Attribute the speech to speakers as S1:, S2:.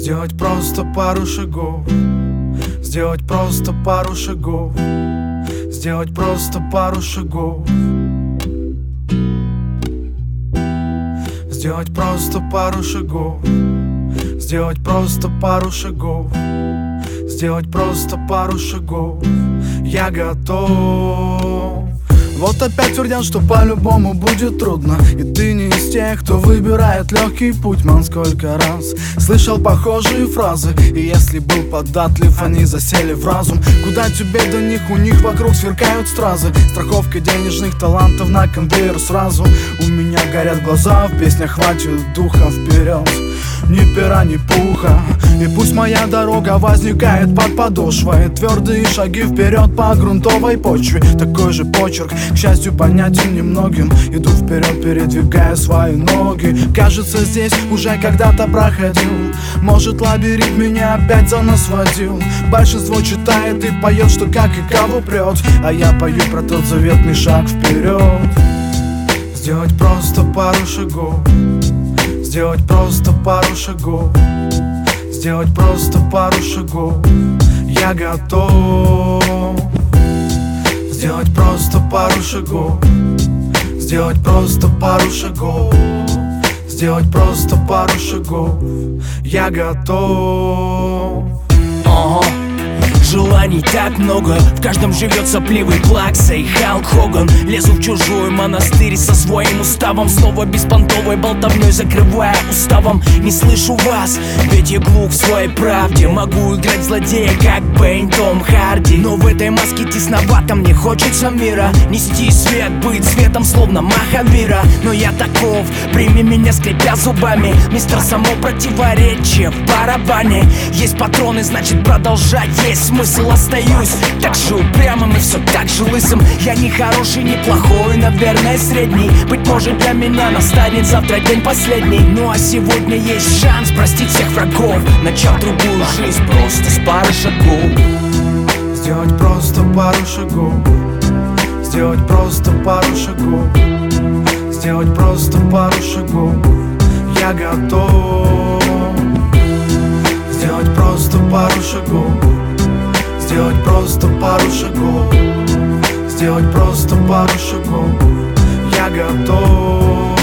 S1: Сделать просто пару шагов. Сделать просто пару шагов. Сделать просто пару шагов. Сделать просто пару шагов. Сделать просто пару шагов. Сделать просто пару шагов. Я готов. Вот опять твердят, что по-любому будет трудно. И ты не из тех, кто выбирает легкий путь. Ман, сколько раз слышал похожие фразы. И если был податлив, они засели в разум. Куда тебе до них, у них вокруг сверкают стразы. Страховка денежных талантов на конвейер сразу. У меня горят глаза, в песнях хватит духа вперед. Ни пера, ни пуха. И пусть моя дорога возникает под подошвой. Твердые шаги вперед по грунтовой почве. Такой же почерк, к счастью, понятен немногим. Иду вперед, передвигая свои ноги. Кажется, здесь уже когда-то проходил. Может, лабиринт меня опять за нас водил. Большинство читает и поет, что как и кого прет. А я пою про тот заветный шаг вперед. Сделать просто пару шагов. Сделать просто пару шагов. Сделать просто пару шагов. Я готов. Сделать просто пару шагов. Сделать просто пару шагов. Сделать просто пару шагов. Я готов.
S2: Желаний так много, в каждом живет сопливый плакса и Халк Хоган. Лезу в чужой монастырь со своим уставом. Снова беспонтовой болтовней закрывая уставом. Не слышу вас, ведь я глух в своей правде. Могу играть злодея, как Бэйн, Том Харди. Но в этой маске тесновато, мне хочется мира. Нести свет, быть светом, словно Махавира. Но я таков, прими меня, скрипя зубами. Мистер, само противоречие в барабане. Есть патроны, значит продолжать, есть смысл. Остаюсь так же упрямым и все так же лысым. Я не хороший, не плохой, наверное средний. Быть может, для меня настанет завтра день последний. Ну а сегодня есть шанс простить всех врагов, начав другую жизнь просто с пары шагов.
S1: Сделать просто пару шагов. Сделать просто пару шагов. Сделать просто пару шагов. Я готов. Сделать просто пару шагов. Сделать просто пару шагов. Сделать просто пару шагов. Я готов.